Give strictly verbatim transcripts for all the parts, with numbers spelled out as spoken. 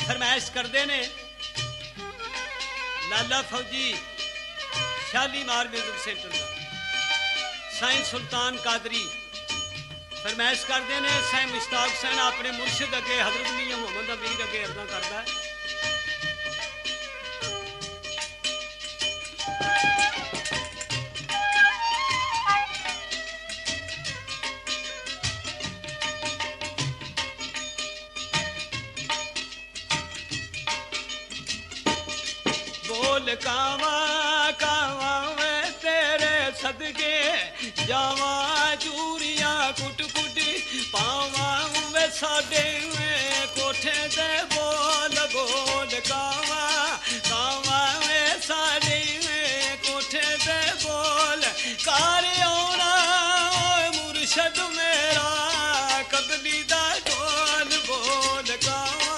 फरमाइश करते ने लाला फौजी शालीमार म्यूजिक सेंटर का साईं सुल्तान कादरी फरमाइश करते हैं साईं मुश्ताक हुसैन अपने मुर्शिद अगे हजरत मियां मोहम्मद अमीर अगे अर्ज़ां करता है। बोल कावा कावा मैं तेरे सदके जावा चूरियां कुट कुट पावा वे साडे कोठे ते बोल बोल कावा कावा वे साडे कोठे ते बोल कार आउणा मुर्शद मेरा कदली दा ढोल बोल कावा।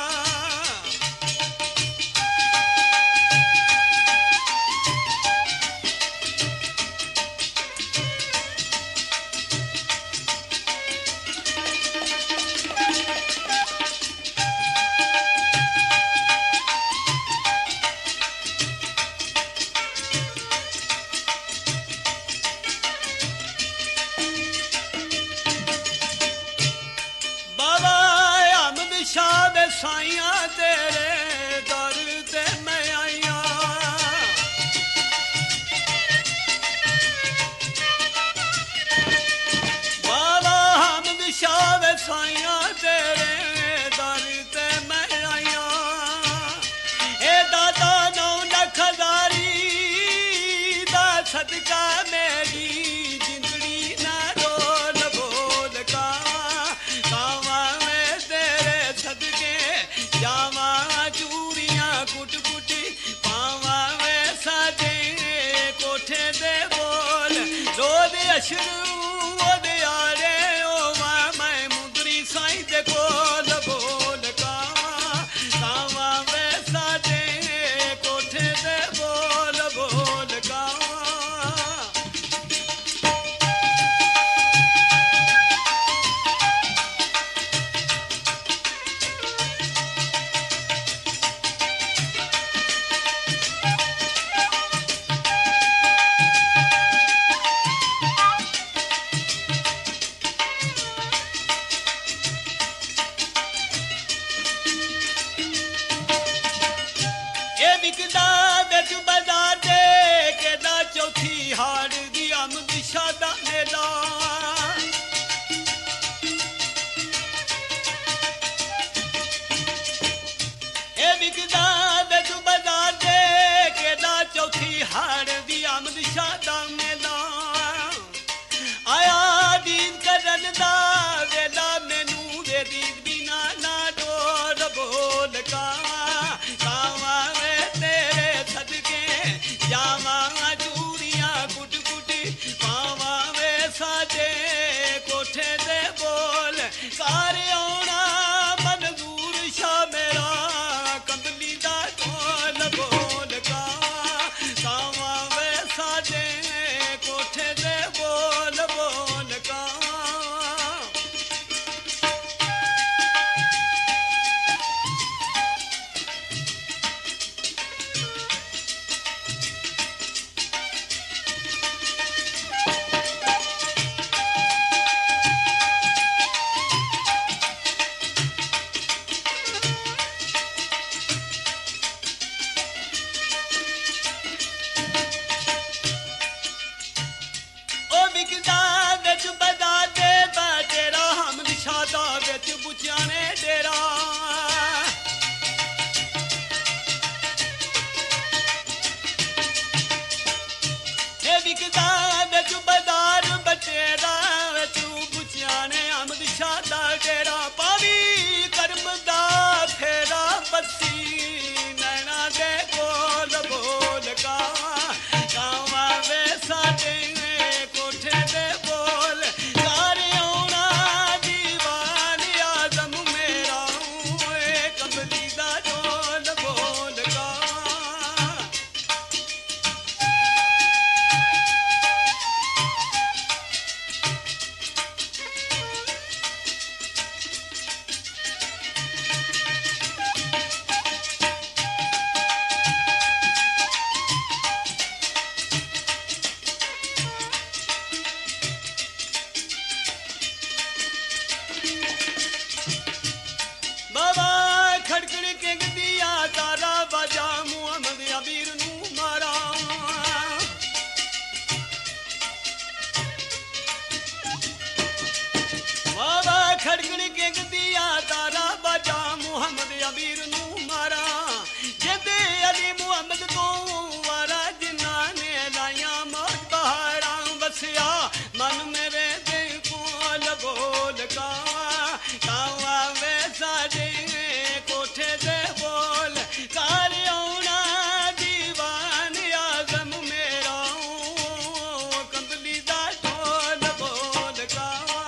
साइया तेरे दर ते मैं आइया बाबा हमद शाह साइया तेरे दर ते मैं आइया ए दादा नौ लख हजारी दा सदका मेरी जिंदड़ी ना रोल बोल कावा कावा मैं तेरे सदके जावा चूरियां कुट कुट पावा वे साडे कोठे दे बोल रोद अशरू ओदे आले ओवा मैं मुंदरी साईं दे कोल बोल कावा कावा वे साडे कोठे दे बोल बोल कावा। चौथी हाड़ दी आमद शादा मेला ए विकदा बेच बाजार दे केदा चौथी हाड़ दी आमद शादा मेला आया दीन करन दा वेला मैनू वे दीन बिना ना डोर बोल कावा कावा वे तेरे सदके जावा कुट कुट पावा वे साडे कोठे दे बोल कार आउणा मंजूर शाह मेरा कंबली दा ढोल बोल कावा कावा वे साडे कोठे दे बोल बोल कावा। वसिया मन मेरे दे कोल बोल कावा कावा वे साडे कोठे दे बोल कार आउणा दीवान आजम मेरा कंबली दा ढोल बोल कावा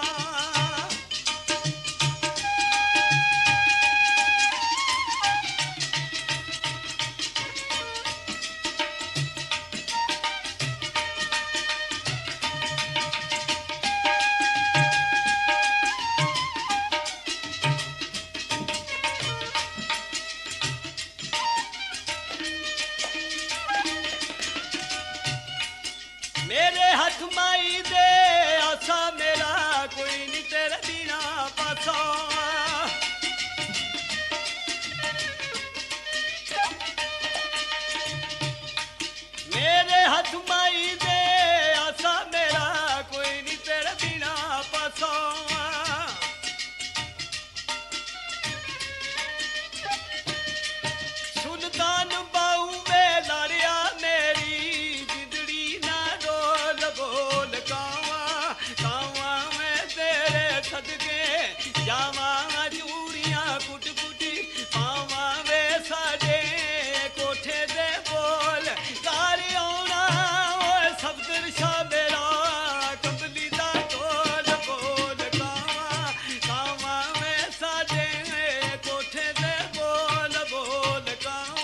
मेरे हाथ माई दे आसा मेरा कोई नहीं तेरे बिना पासा मेरे हाथ माई दे आसा मेरा कोई नहीं तेरे बिना पासा सुल्तान बाऊ में लारिया मेरी बोल कावा कावा मैं तेरे सदके जावा चूड़ियां कुट कुटी पावा वे साडे कोठे दे बोल कार आउणा ओए सफदर शाह मेरा कंबली दा ढोल बोल कावा कावा वे साडे कोठे दे बोल बोल कावा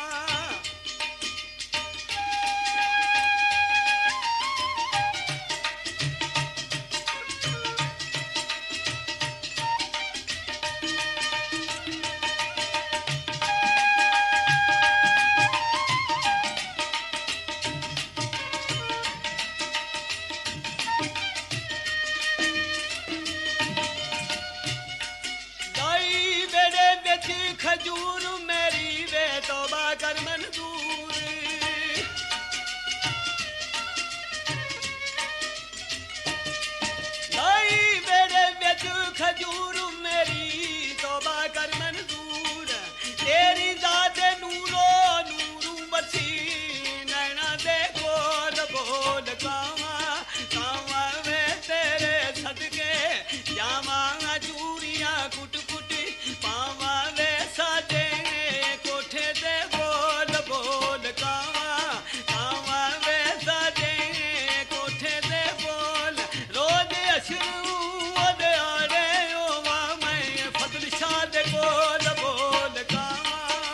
खजूर मेरी वे तौबा कर मंजूर लाई मेरे विच खजूर मेरी तौबा कर मंजूर तेरी जात नूरो नूरू बसी नैना दे बोल बोल कावा कावा वे तेरे सदके जावा चूड़ियां कुट कुट पावा वे साडे कोठे दे बोल बोल कावा कावा वे साडे कोठे दे बोल रोज अशरू ओदे आड़े ओवा मैं फजल शाह दे बोल बोल कावा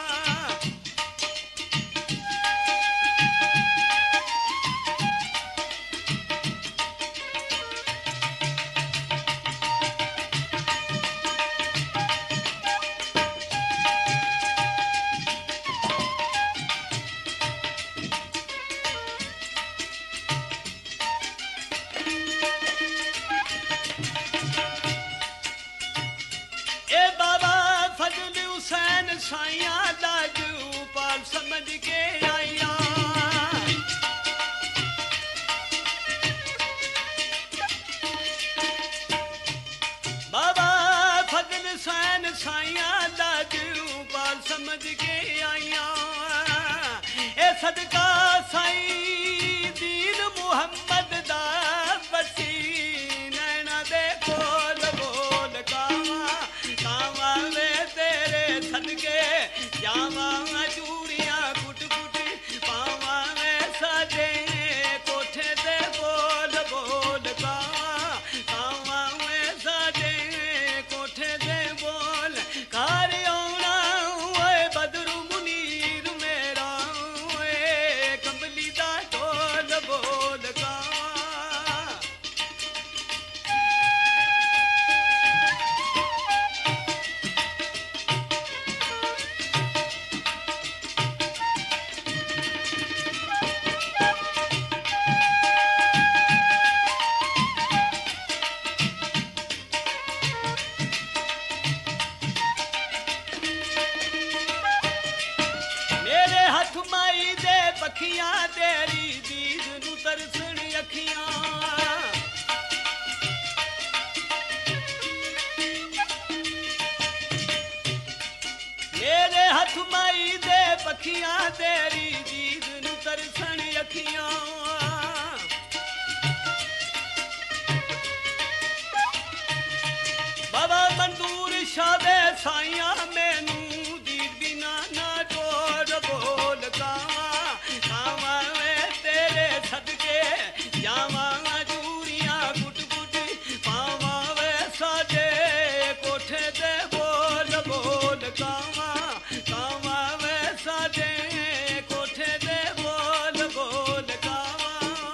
साइया लाजू पाल समझ के आया बाबा फजल सैन साइया लाजू पाल समझ के आया ए सदका साई दीन मुहम्मद दा बसी नैना दे बोल बोल कावा कावा वे तेरे सदके जावा चूड़ियां कुट कुट पावा वे साडे कोठे दे बोल बोल कावा कावा वे साडे कोठे दे बोल कार आउणा ओए बदरू मुनीर मेरा ओए कंबली दा ढोल बोल कावा अखियां तेरी दीद नू तरसण अखियां मेरे हथ माई दे पखियां तेरी दीद नू तरसण अखियां शादे साइया मैनू दीद बिना ना जोड़ बोल कावा कावा वे तेरे सदके जावा जूरियां गुट गुट पावा वे साजे कोठे दे बोल बोल कावा कावा वे साजे कोठे दे बोल बोल कावा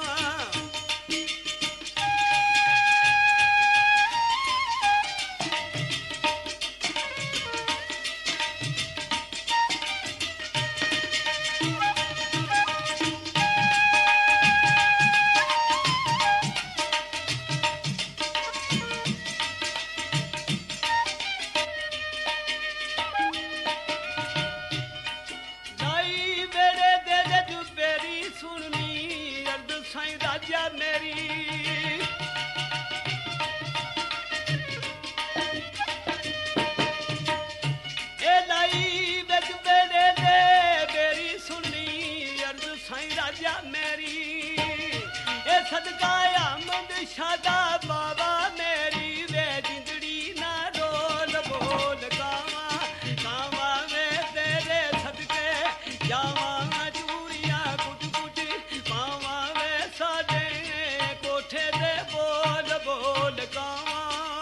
सदका अहमद शादा बाबा मेरी वे जिंदड़ी ना रोल बोल कावा कावा वे तेरे सदके जावा चूरियां कुट कुट पावा वे साजे कोठे दे बोल बोल कावा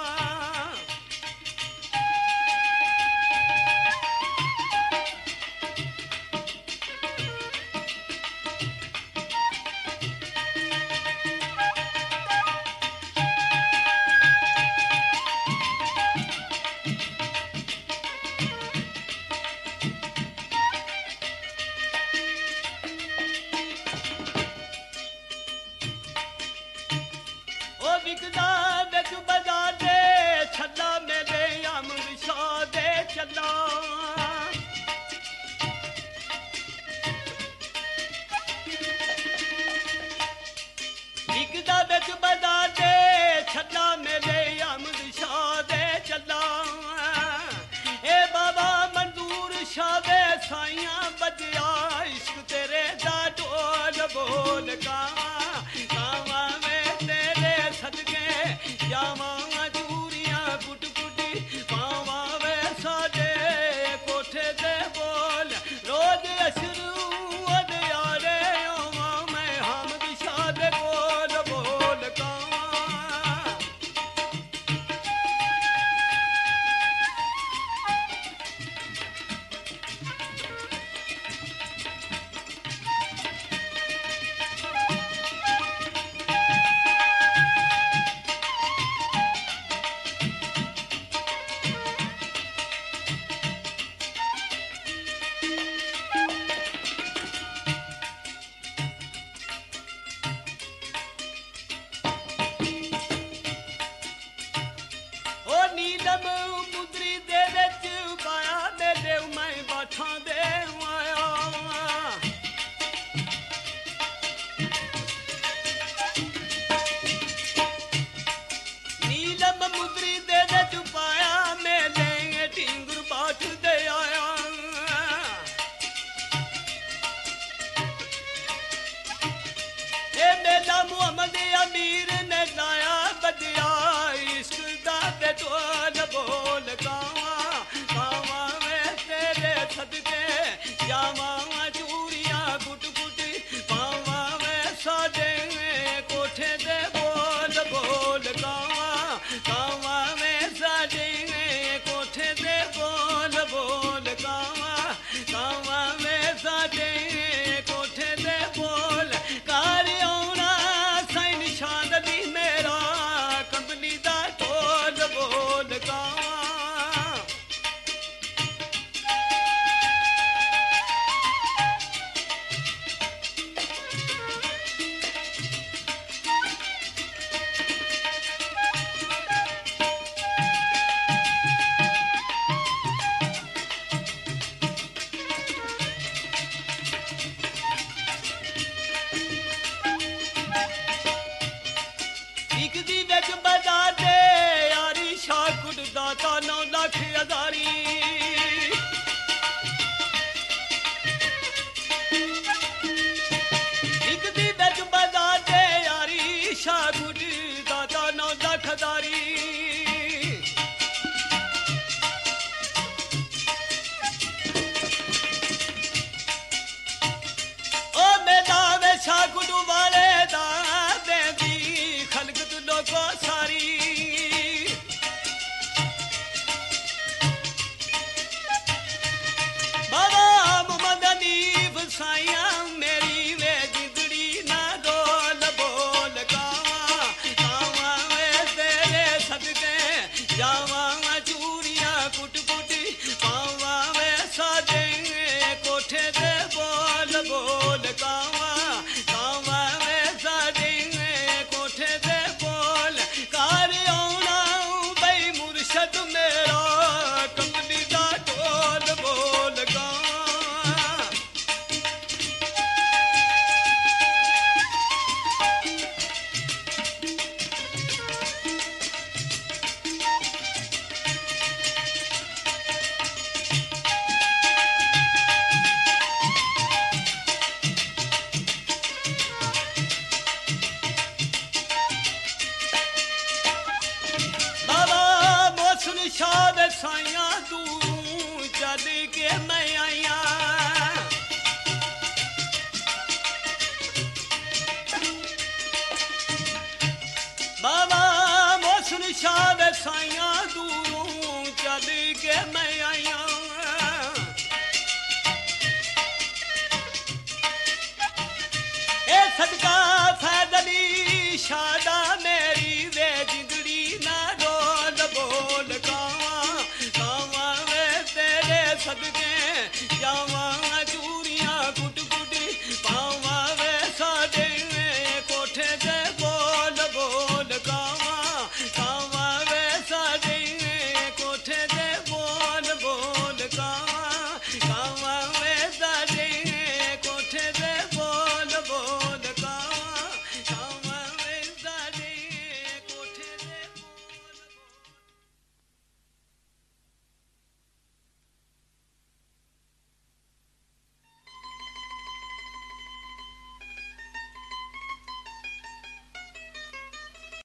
विकदा बिच बजा दे छला मेरे अमर शाह दे चला विकदा बिच बजा दे छला मेरे अमर शाह दे चला ए बाबा मंजूर शाह दे साइया बजया इश्क तेरे दा ढोल बोल कावा कावा सदके जावा चूरियां गुट गुट पावा वे साजे कोठे दे बोल रोज अशरू अदयारे आवा मैं हमद शाह दे बोल बोल कावा नीलम मुद्री दे विच पाया मेरे मैं बाठा दे आया नीलम मुद्री दे विच पाया मेरे टिंगर बाट दे आया ए मेला मुहम्मद अमीर ने लाया बदिया इश्क दा ते ढोल बोल कावा कावा वे तेरे सदके जावा चूरियां गुट गुट पावा वे साजे कोठे दे बोल बोल कावा कावा वे साजे कोठे दे बोल बोल कावा कावा वे साजे कोठे दे बोल कार आउना साईं निशान दी मेरा कंबली दा ढोल बोल कावा शाह दे साइयां दूरों चल के मैं आईया बाबा मोहसिन शाह दे साइयां दूरों चल के मैं